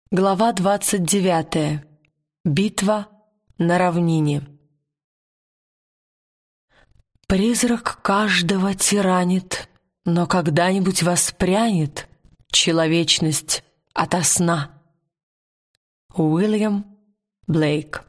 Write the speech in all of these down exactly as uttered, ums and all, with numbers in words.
Глава двадцать девятая. Битва на равнине. Призрак каждого тиранит, но когда-нибудь воспрянет человечность ото сна. Уильям Блейк.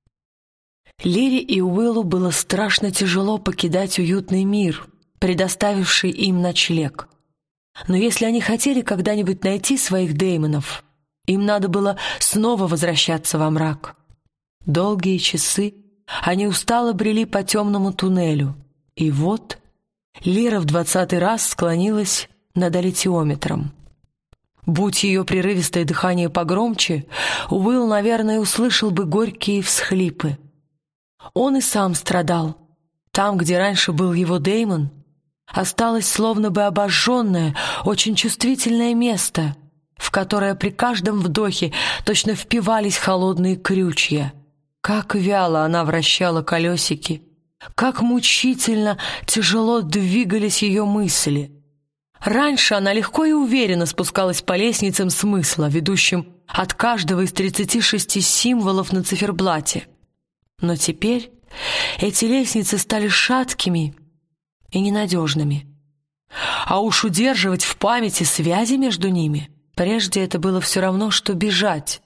Лире и Уиллу было страшно тяжело покидать уютный мир, предоставивший им ночлег. Но если они хотели когда-нибудь найти своих Дэймонов, им надо было снова возвращаться во мрак. Долгие часы они устало брели по темному туннелю, и вот Лира в двадцатый раз склонилась над аллитиометром. Будь ее прерывистое дыхание погромче, Уилл, наверное, услышал бы горькие всхлипы. Он и сам страдал. Там, где раньше был его Дэймон, осталось словно бы обожженное, очень чувствительное место, в которое при каждом вдохе точно впивались холодные крючья. Как вяло она вращала колесики, как мучительно тяжело двигались ее мысли. Раньше она легко и уверенно спускалась по лестницам смысла, ведущим от каждого из тридцати шести символов на циферблате. Но теперь эти лестницы стали шаткими и ненадежными. А уж удерживать в памяти связи между ними — прежде это было все равно, что бежать.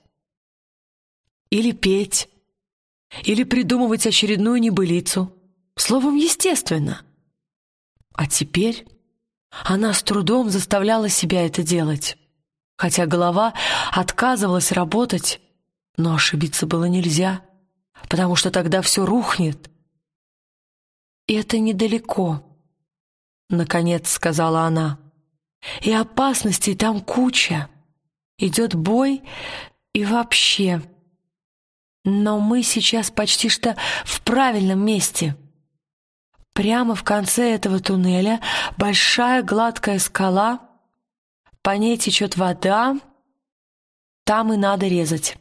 Или петь, или придумывать очередную небылицу. Словом, естественно. А теперь она с трудом заставляла себя это делать. Хотя голова отказывалась работать, но ошибиться было нельзя, потому что тогда все рухнет. «И это недалеко», — наконец сказала она. «И опасностей там куча. Идет бой и вообще. Но мы сейчас почти что в правильном месте. Прямо в конце этого туннеля большая гладкая скала, по ней течет вода, там и надо резать».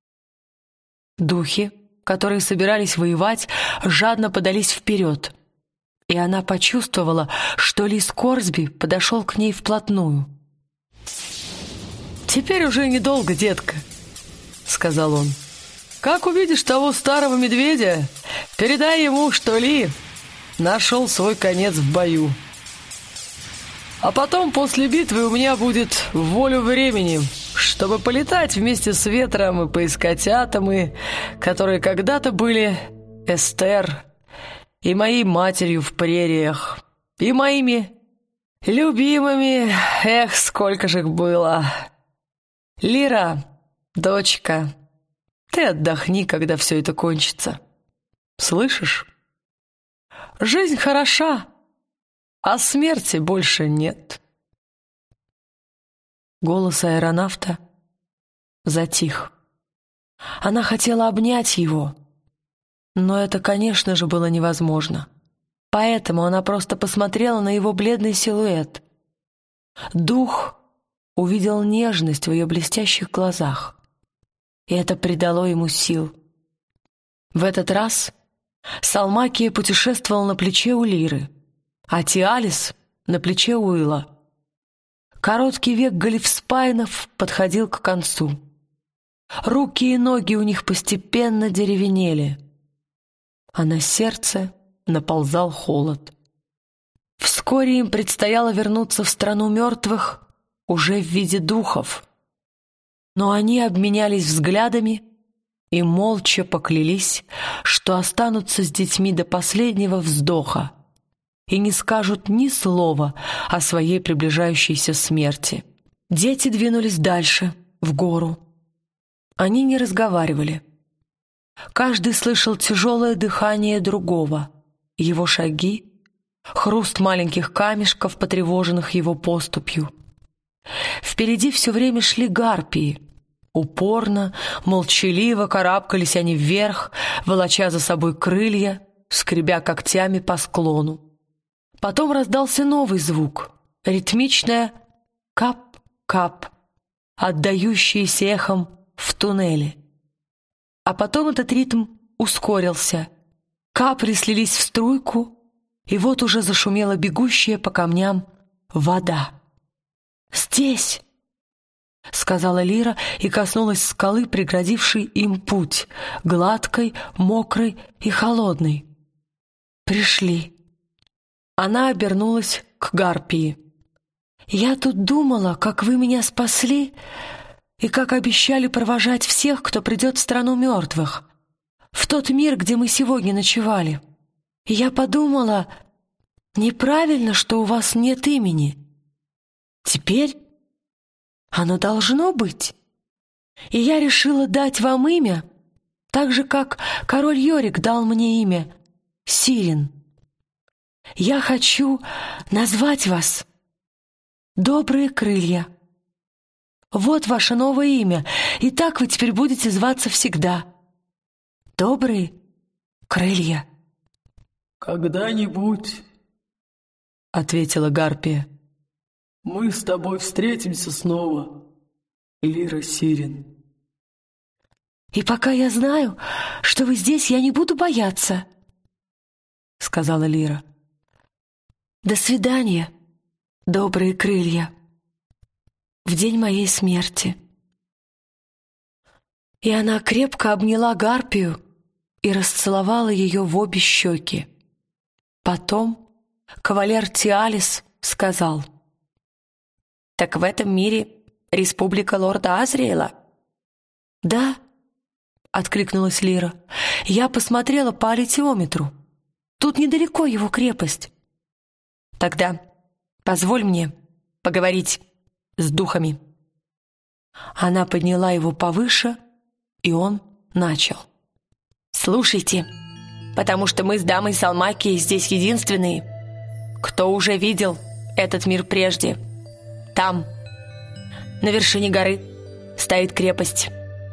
Духи, которые собирались воевать, жадно подались вперед, и она почувствовала, что лис Корсби подошел к ней вплотную. «Теперь уже недолго, детка», — сказал он. «Как увидишь того старого медведя, передай ему, что Ли нашел свой конец в бою. А потом, после битвы, у меня будет волю времени, чтобы полетать вместе с ветром и поискать атомы, которые когда-то были Эстер и моей матерью в прериях, и моими любимыми, эх, сколько же их было. Лира, дочка, ты отдохни, когда все это кончится. Слышишь? Жизнь хороша, а смерти больше нет». Голос аэронавта затих. Она хотела обнять его, но это, конечно же, было невозможно. Поэтому она просто посмотрела на его бледный силуэт. Дух увидел нежность в ее блестящих глазах, и это придало ему сил. В этот раз Салмакия путешествовал на плече у Лиры, а Тиалис — на плече Уилла. Короткий век Галифспайнов подходил к концу. Руки и ноги у них постепенно деревенели, а на сердце наползал холод. Вскоре им предстояло вернуться в страну мертвых уже в виде духов. Но они обменялись взглядами и молча поклялись, что останутся с детьми до последнего вздоха и не скажут ни слова о своей приближающейся смерти. Дети двинулись дальше, в гору. Они не разговаривали. Каждый слышал тяжелое дыхание другого, его шаги, хруст маленьких камешков, потревоженных его поступью. Впереди все время шли гарпии. Упорно, молчаливо карабкались они вверх, волоча за собой крылья, скребя когтями по склону. Потом раздался новый звук, ритмичное «кап-кап», отдающееся эхом в туннеле. А потом этот ритм ускорился. Капли слились в струйку, и вот уже зашумела бегущая по камням вода. «Здесь!» — сказала Лира и коснулась скалы, преградившей им путь, гладкой, мокрой и холодной. «Пришли». Она обернулась к Гарпии. «Я тут думала, как вы меня спасли и как обещали провожать всех, кто придет в страну мертвых, в тот мир, где мы сегодня ночевали. И я подумала, неправильно, что у вас нет имени. Теперь оно должно быть. И я решила дать вам имя, так же, как король Йорик дал мне имя — Сирин. Я хочу назвать вас «Добрые крылья». Вот ваше новое имя, и так вы теперь будете зваться всегда. Добрые крылья. «Когда-нибудь, — ответила Гарпия, — мы с тобой встретимся снова, Лира Сирин». «И пока я знаю, что вы здесь, я не буду бояться», — сказала Лира. «До свидания, добрые крылья, в день моей смерти». И она крепко обняла Гарпию и расцеловала ее в обе щеки. Потом кавалер Тиалис сказал: «Так в этом мире республика лорда Азриэла?» «Да», — откликнулась Лира, — «я посмотрела по аллитиометру. Тут недалеко его крепость». «Тогда позволь мне поговорить с духами». Она подняла его повыше, и он начал. «Слушайте, потому что мы с дамой Салмакией здесь единственные, кто уже видел этот мир прежде. Там, на вершине горы, стоит крепость.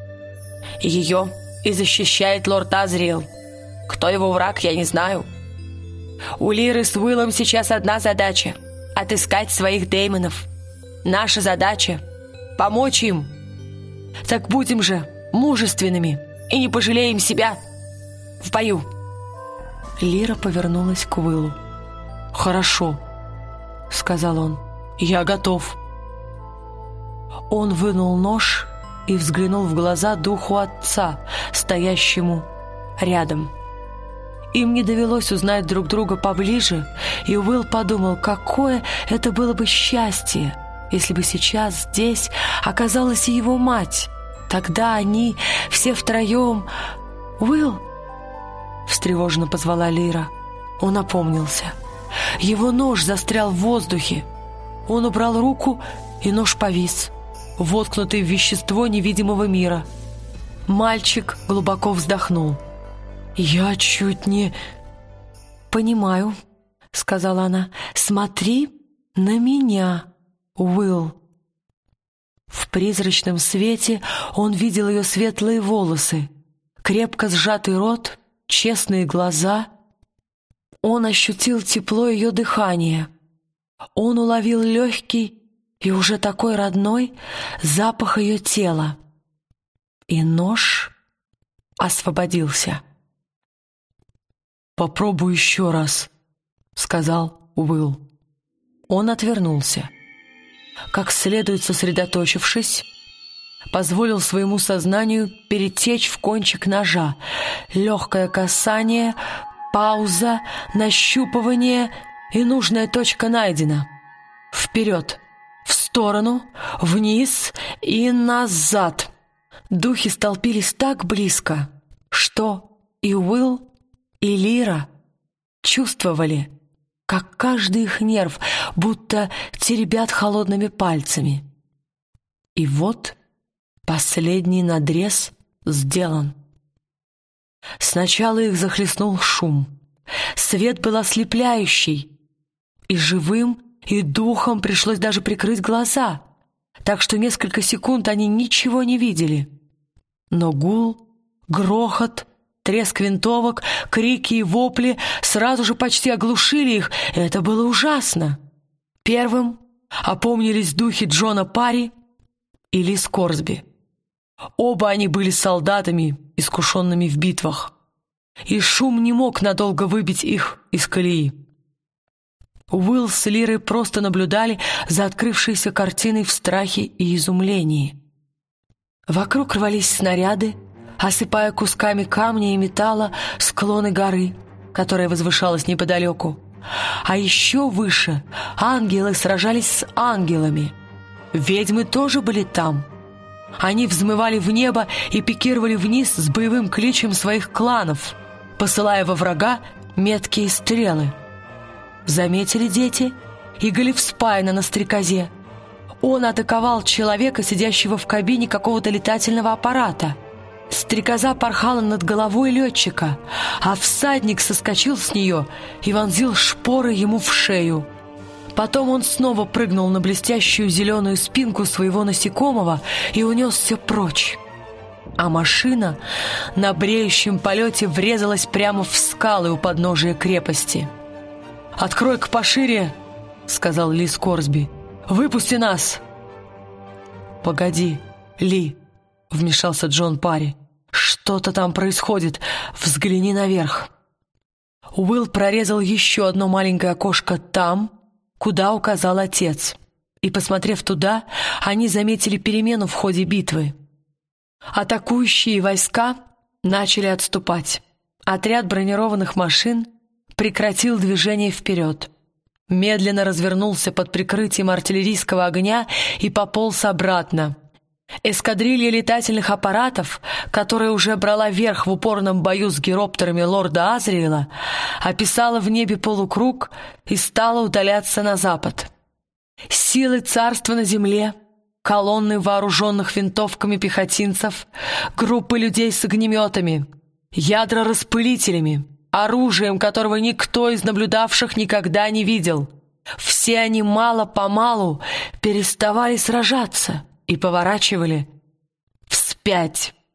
Ее и защищает лорд Азриэл. Кто его враг, я не знаю. У Лиры с Уиллом сейчас одна задача — отыскать своих деймонов. Наша задача — помочь им. Так будем же мужественными и не пожалеем себя в бою». Лира повернулась к Уиллу. «Хорошо», — сказал он, — «я готов». Он вынул нож и взглянул в глаза духу отца, стоящему рядом. Им не довелось узнать друг друга поближе, и Уилл подумал, какое это было бы счастье, если бы сейчас здесь оказалась и его мать. Тогда они все втроем... «Уилл!» — встревоженно позвала Лира. Он опомнился. Его нож застрял в воздухе. Он убрал руку, и нож повис, воткнутый в вещество невидимого мира. Мальчик глубоко вздохнул. «Я чуть не...» «Понимаю», — сказала она. «Смотри на меня, Уилл». В призрачном свете он видел ее светлые волосы, крепко сжатый рот, честные глаза. Он ощутил тепло ее дыхания. Он уловил легкий и уже такой родной запах ее тела. И нож освободился. «Попробуй еще раз», — сказал Уилл. Он отвернулся. Как следует сосредоточившись, позволил своему сознанию перетечь в кончик ножа. Легкое касание, пауза, нащупывание, и нужная точка найдена. Вперед, в сторону, вниз и назад. Духи столпились так близко, что и Уилл, и Лира чувствовали, как каждый их нерв будто теребят холодными пальцами. И вот последний надрез сделан. Сначала их захлестнул шум. Свет был ослепляющий, и живым, и духом пришлось даже прикрыть глаза, так что несколько секунд они ничего не видели. Но гул, грохот, треск винтовок, крики и вопли сразу же почти оглушили их, и это было ужасно. Первым опомнились духи Джона Парри и Лиз Корсби. Оба они были солдатами, искушенными в битвах, и шум не мог надолго выбить их из колеи. Уилл с Лирой просто наблюдали за открывшейся картиной в страхе и изумлении. Вокруг рвались снаряды, осыпая кусками камня и металла склоны горы, которая возвышалась неподалеку. А еще выше ангелы сражались с ангелами. Ведьмы тоже были там. Они взмывали в небо и пикировали вниз с боевым кличем своих кланов, посылая во врага меткие стрелы. Заметили дети и Галиф Спайна на стрекозе. Он атаковал человека, сидящего в кабине какого-то летательного аппарата. Стрекоза порхала над головой летчика, а всадник соскочил с нее и вонзил шпоры ему в шею. Потом он снова прыгнул на блестящую зеленую спинку своего насекомого и унесся прочь. А машина на бреющем полете врезалась прямо в скалы у подножия крепости. «Открой-ка пошире!» — сказал Ли Скорсби. «Выпусти нас!» «Погоди, Ли!» — вмешался Джон Парри. «Что-то там происходит. Взгляни наверх». Уилл прорезал еще одно маленькое окошко там, куда указал отец. И, посмотрев туда, они заметили перемену в ходе битвы. Атакующие войска начали отступать. Отряд бронированных машин прекратил движение вперед. Медленно развернулся под прикрытием артиллерийского огня и пополз обратно. Эскадрилья летательных аппаратов, которая уже брала верх в упорном бою с гироптерами лорда Азриэла, описала в небе полукруг и стала удаляться на запад. Силы царства на земле, колонны вооруженных винтовками пехотинцев, группы людей с огнеметами, ядра-распылителями, оружием, которого никто из наблюдавших никогда не видел. Все они мало-помалу переставали сражаться и поворачивали вспять.